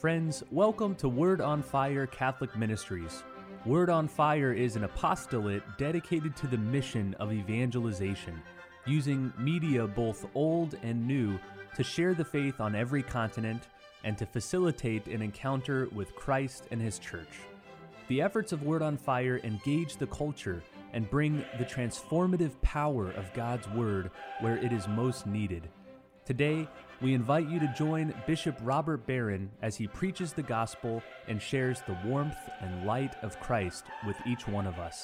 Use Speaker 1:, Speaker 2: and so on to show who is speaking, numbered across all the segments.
Speaker 1: Friends, welcome to Word on Fire Catholic Ministries. Word on Fire is an apostolate dedicated to the mission of evangelization, using media both old and new to share the faith on every continent and to facilitate an encounter with Christ and His Church. The efforts of Word on Fire engage the culture and bring the transformative power of God's Word where it is most needed. Today, we invite you to join Bishop Robert Barron as he preaches the gospel and shares the warmth and light of Christ with each one of us.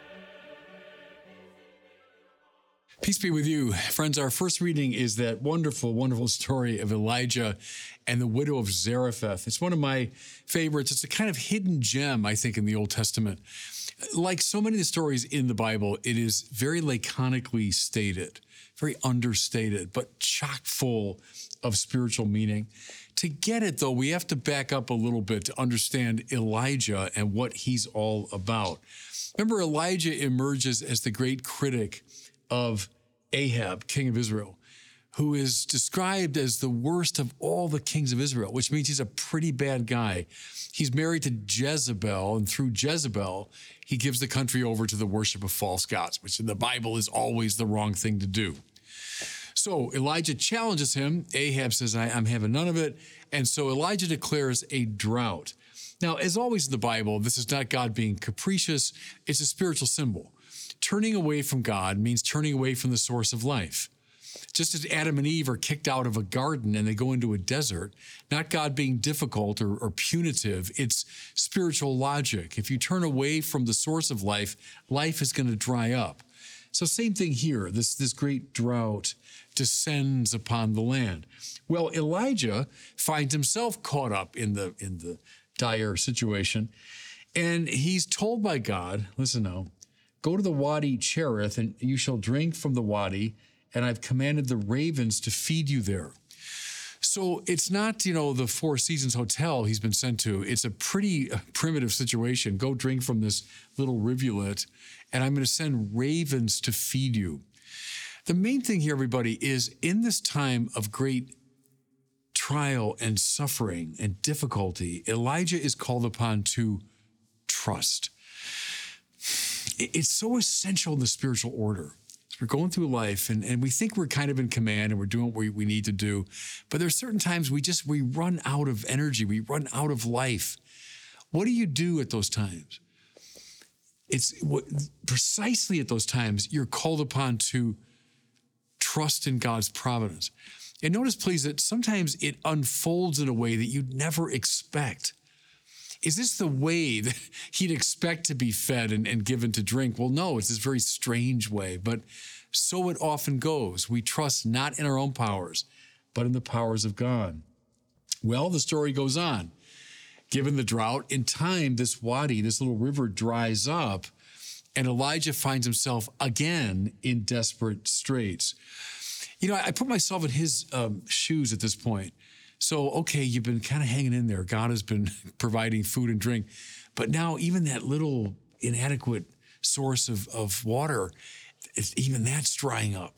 Speaker 2: Peace be with you. Friends, our first reading is that wonderful, wonderful story of Elijah and the widow of Zarephath. It's one of my favorites. It's a kind of hidden gem, I think, in the Old Testament. Like so many of the stories in the Bible, it is very laconically stated, very understated, but chock full of spiritual meaning. To get it, though, we have to back up a little bit to understand Elijah and what he's all about. Remember, Elijah emerges as the great critic of Ahab, king of Israel, who is described as the worst of all the kings of Israel, which means he's a pretty bad guy. He's married to Jezebel, and through Jezebel, he gives the country over to the worship of false gods, which in the Bible is always the wrong thing to do. So Elijah challenges him. Ahab says, I'm having none of it. And so Elijah declares a drought. Now, as always in the Bible, this is not God being capricious. It's a spiritual symbol. Turning away from God means turning away from the source of life. Just as Adam and Eve are kicked out of a garden and they go into a desert, not God being difficult or punitive, it's spiritual logic. If you turn away from the source of life, life is going to dry up. So same thing here, this great drought descends upon the land. Well, Elijah finds himself caught up in the dire situation, and he's told by God, listen now, go to the Wadi Cherith, and you shall drink from the Wadi, and I've commanded the ravens to feed you there. So it's not, the Four Seasons Hotel he's been sent to. It's a pretty primitive situation. Go drink from this little rivulet, and I'm going to send ravens to feed you. The main thing here, everybody, is in this time of great trial and suffering and difficulty, Elijah is called upon to trust. It's so essential in the spiritual order. We're going through life and we think we're kind of in command and we're doing what we need to do. But there's certain times we run out of energy. We run out of life. What do you do at those times? Precisely at those times, you're called upon to trust in God's providence. And notice, please, that sometimes it unfolds in a way that you'd never expect. Is this the way that he'd expect to be fed and given to drink? Well, no, it's this very strange way, but so it often goes. We trust not in our own powers, but in the powers of God. Well, the story goes on. Given the drought, in time, this wadi, this little river, dries up, and Elijah finds himself again in desperate straits. I put myself in his shoes at this point. So, okay, you've been kind of hanging in there. God has been providing food and drink. But now even that little inadequate source of water, even that's drying up.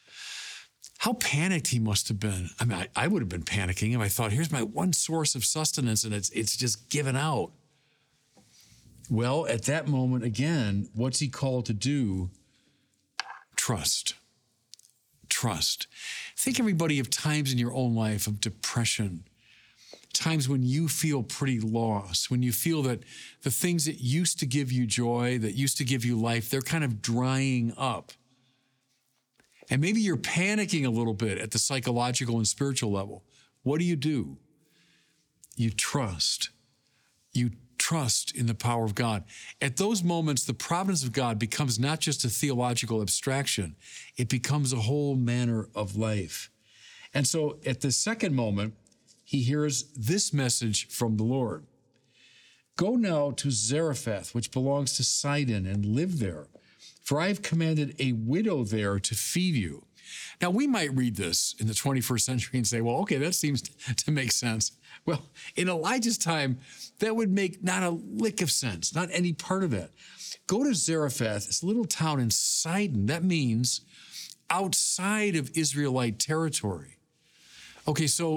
Speaker 2: How panicked he must have been. I mean, I would have been panicking if I thought, here's my one source of sustenance and it's just given out. Well, at that moment, again, what's he called to do? Trust. Trust. Think, everybody, of times in your own life of depression, times when you feel pretty lost, when you feel that the things that used to give you joy, that used to give you life, they're kind of drying up. And maybe you're panicking a little bit at the psychological and spiritual level. What do? You trust. You trust in the power of God. At those moments, the providence of God becomes not just a theological abstraction, it becomes a whole manner of life. And so at the second moment, he hears this message from the Lord. Go now to Zarephath, which belongs to Sidon, and live there, for I have commanded a widow there to feed you. Now, we might read this in the 21st century and say, well, okay, that seems to make sense. Well, in Elijah's time, that would make not a lick of sense, not any part of it. Go to Zarephath, this little town in Sidon. That means outside of Israelite territory. Okay, so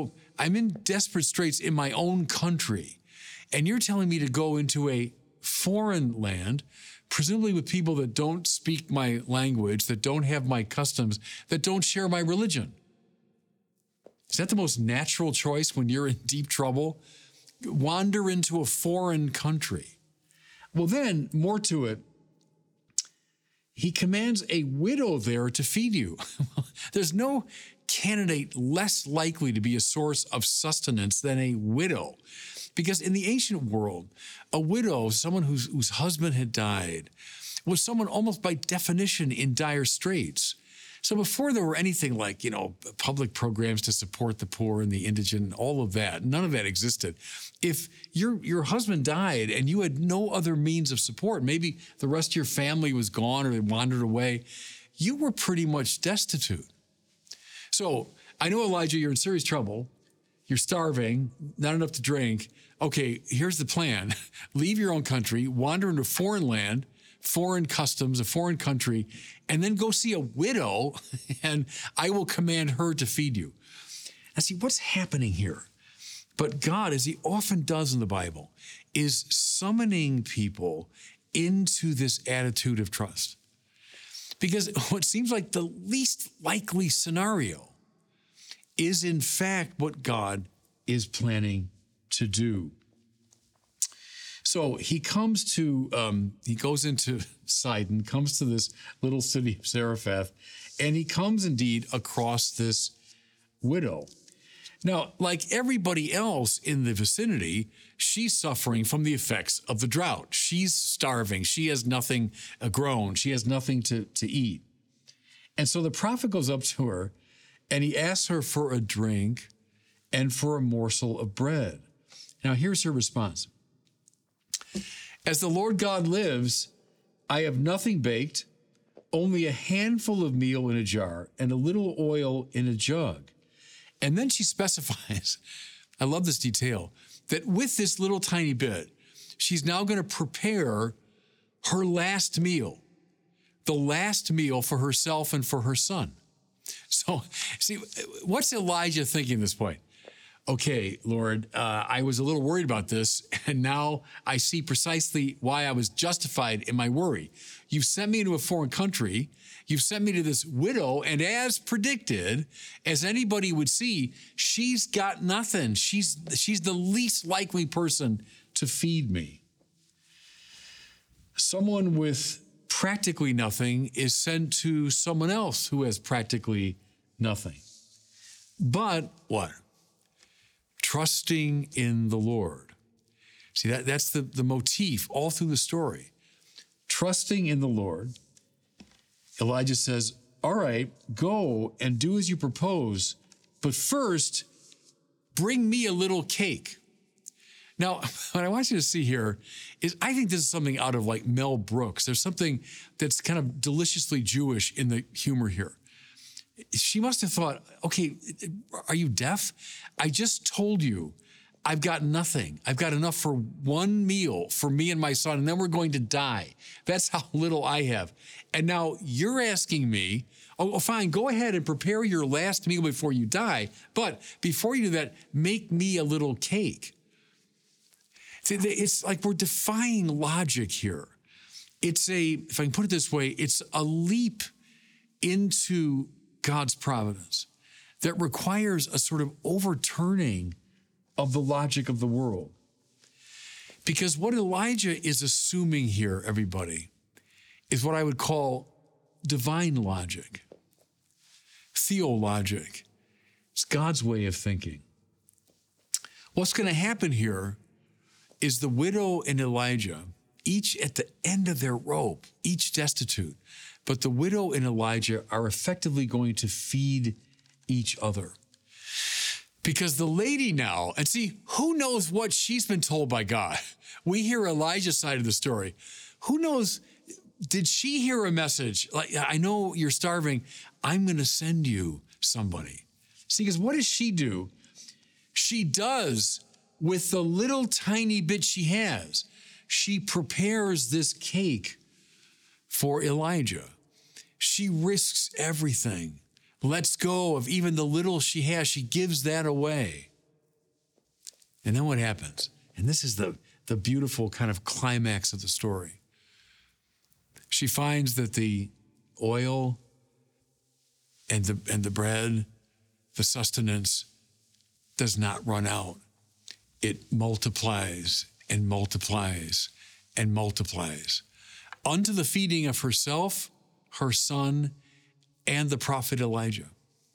Speaker 2: I'm in desperate straits in my own country. And you're telling me to go into a foreign land, presumably with people that don't speak my language, that don't have my customs, that don't share my religion. Is that the most natural choice when you're in deep trouble? Wander into a foreign country. Well, then, more to it, he commands a widow there to feed you. There's no candidate less likely to be a source of sustenance than a widow. Because in the ancient world, a widow, someone whose husband had died, was someone almost by definition in dire straits. So before there were anything like, public programs to support the poor and the indigent, all of that, none of that existed. If your husband died and you had no other means of support, maybe the rest of your family was gone or they wandered away, you were pretty much destitute. So I know, Elijah, you're in serious trouble. You're starving, not enough to drink. Okay, here's the plan. Leave your own country, wander into a foreign land, foreign customs, a foreign country, and then go see a widow, and I will command her to feed you. Now, see, what's happening here? But God, as he often does in the Bible, is summoning people into this attitude of trust. Because what seems like the least likely scenario is, in fact, what God is planning to do. So he he goes into Sidon, comes to this little city of Zarephath, and he comes indeed across this widow. Now, like everybody else in the vicinity, she's suffering from the effects of the drought. She's starving. She has nothing grown. She has nothing to eat. And so the prophet goes up to her, and he asks her for a drink and for a morsel of bread. Now, here's her response. As the Lord God lives, I have nothing baked, only a handful of meal in a jar and a little oil in a jug. And then she specifies, I love this detail, that with this little tiny bit, she's now going to prepare her last meal, the last meal for herself and for her son. So, see, what's Elijah thinking at this point? Okay, Lord, I was a little worried about this, and now I see precisely why I was justified in my worry. You've sent me into a foreign country. You've sent me to this widow, and as predicted, as anybody would see, she's got nothing. She's the least likely person to feed me. Someone with practically nothing is sent to someone else who has practically nothing. But what? Trusting in the Lord. See, that's the motif all through the story. Trusting in the Lord. Elijah says, all right, go and do as you propose, but first, bring me a little cake. Now, what I want you to see here is I think this is something out of like Mel Brooks. There's something that's kind of deliciously Jewish in the humor here. She must have thought, okay, are you deaf? I just told you I've got nothing. I've got enough for one meal for me and my son, and then we're going to die. That's how little I have. And now you're asking me, oh, fine, go ahead and prepare your last meal before you die. But before you do that, make me a little cake. It's like we're defying logic here. If I can put it this way, it's a leap into God's providence that requires a sort of overturning of the logic of the world. Because what Elijah is assuming here, everybody, is what I would call divine logic, theologic. It's God's way of thinking. What's going to happen here is the widow and Elijah, each at the end of their rope, each destitute, but the widow and Elijah are effectively going to feed each other. Because the lady now, and see, who knows what she's been told by God? We hear Elijah's side of the story. Who knows, did she hear a message? Like, I know you're starving. I'm going to send you somebody. See, because what does she do? She does with the little tiny bit she has. She prepares this cake for Elijah. She risks everything, lets go of even the little she has. She gives that away. And then what happens? And this is the beautiful kind of climax of the story. She finds that the oil and the bread, the sustenance, does not run out. It multiplies and multiplies and multiplies unto the feeding of herself, her son, and the prophet Elijah.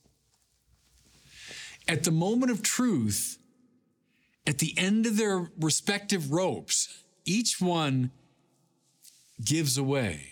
Speaker 2: At the moment of truth, at the end of their respective ropes, each one gives away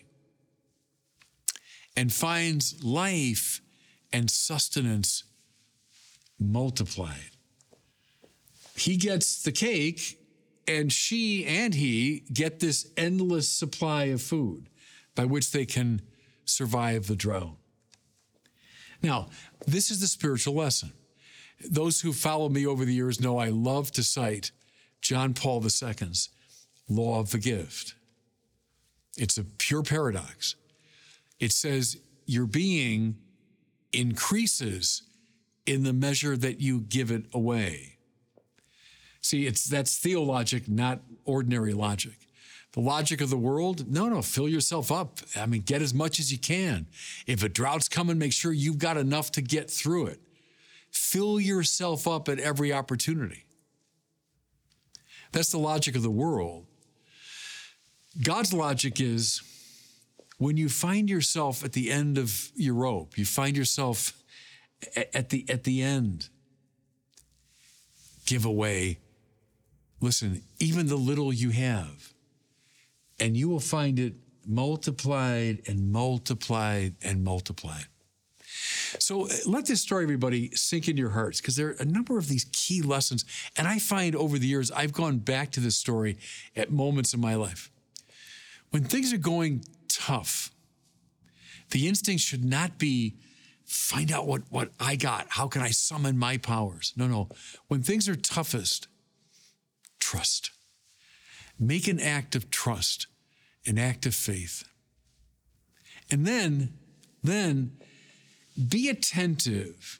Speaker 2: and finds life and sustenance multiplied. He gets the cake, and she and he get this endless supply of food by which they can survive the drought. Now, this is the spiritual lesson. Those who follow me over the years know I love to cite John Paul II's law of the gift. It's a pure paradox. It says your being increases in the measure that you give it away. See, that's theologic, not ordinary logic. The logic of the world, no, fill yourself up. I mean, get as much as you can. If a drought's coming, make sure you've got enough to get through it. Fill yourself up at every opportunity. That's the logic of the world. God's logic is when you find yourself at the end of your rope, you find yourself at the end, give away. Listen, even the little you have, and you will find it multiplied and multiplied and multiplied. So let this story, everybody, sink in your hearts, because there are a number of these key lessons. And I find over the years, I've gone back to this story at moments in my life. When things are going tough, the instinct should not be find out what I got. How can I summon my powers? No. When things are toughest, trust. Make an act of trust, an act of faith. And then be attentive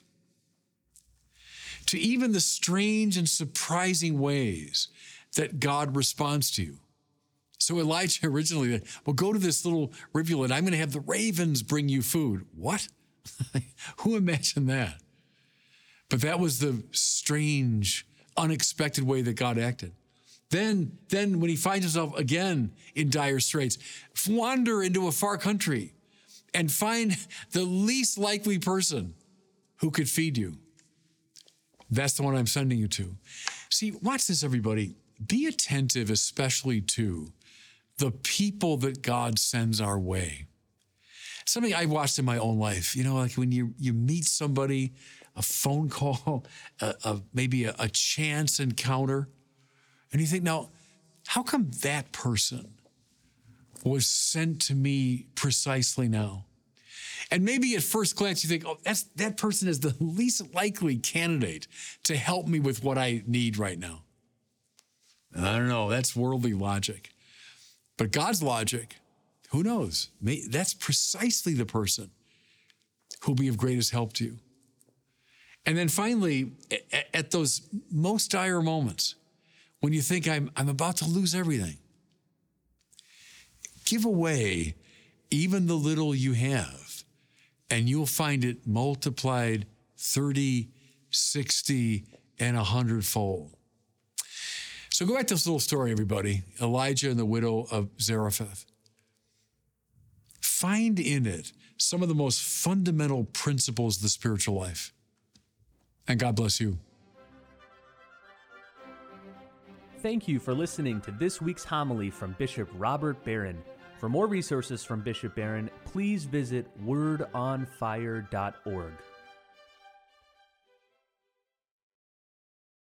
Speaker 2: to even the strange and surprising ways that God responds to you. So Elijah originally, well, go to this little rivulet. I'm going to have the ravens bring you food. What? Who imagined that? But that was the strange, unexpected way that God acted. Then when he finds himself again in dire straits, wander into a far country and find the least likely person who could feed you. That's the one I'm sending you to. See, watch this, everybody. Be attentive, especially to the people that God sends our way. Something I watched in my own life, like when you meet somebody, a phone call, maybe a chance encounter, and you think, now, how come that person was sent to me precisely now? And maybe at first glance you think, that person is the least likely candidate to help me with what I need right now. I don't know, that's worldly logic. But God's logic, who knows? That's precisely the person who'll be of greatest help to you. And then finally, at those most dire moments, when you think I'm about to lose everything, give away even the little you have, and you'll find it multiplied 30, 60, and 100-fold. So go back to this little story, everybody. Elijah and the widow of Zarephath. Find in it some of the most fundamental principles of the spiritual life. And God bless you.
Speaker 1: Thank you for listening to this week's homily from Bishop Robert Barron. For more resources from Bishop Barron, please visit wordonfire.org.